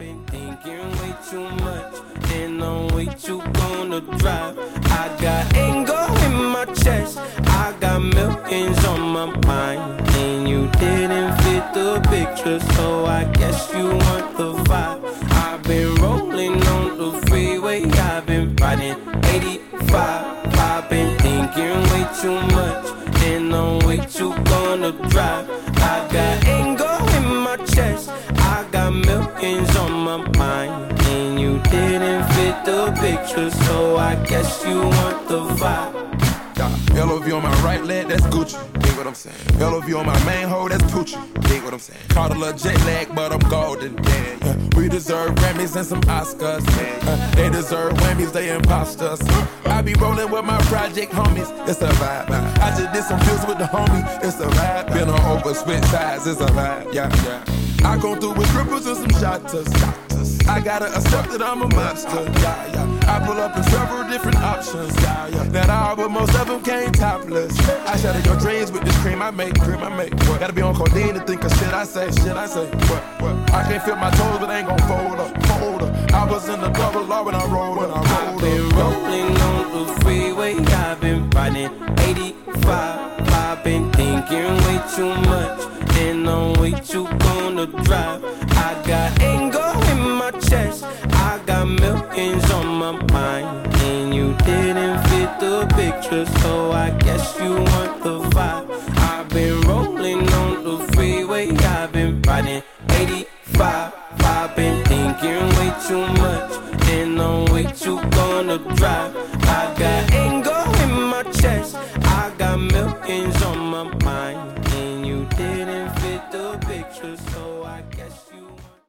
been thinking way too much, and I'm way too gonna drive. I got anger in my chest, I got millions on my mind, and you didn't fit the picture, so I guess you want the vibe. I've been rolling on the freeway, I've been riding 85. I've been thinking way too much, and I'm way too gonna drive. I got anger in my chest, I got millions on my mind, and you didn't fit the picture, so I guess you want the vibe. LOV on my right leg, that's Gucci. Dig what I'm saying. LOV on my main hoe, that's Poochie. Dig what I'm saying. Caught a little jet lag, but I'm golden. Yeah. We deserve Grammys and some Oscars. They deserve Whammies, they imposters. I be rolling with my project homies, it's a vibe. I just did some deals with the homie, it's a vibe. Been on over, switch sides, it's a vibe. Yeah. I go through with cripples and some shotters. I gotta accept that I'm a monster. I pull up in several different options. That all, but most of them came topless. I shatter your dreams with this cream I make. What? Gotta be on codeine to think of shit I say. What? I can't feel my toes, but ain't gon' fold up. I was in the double law when I rolled up. I've been rolling on the freeway, I've been riding 85. I've been thinking way too much, and I'm way too gonna drive. I got anger in my chest, I got millions on my mind, and you didn't fit the picture, so I guess you want the vibe. I've been rolling on the freeway, I've been riding 85. I've been thinking way too much, and I'm way too gonna drive. I got anger in my chest, I got millions on my mind.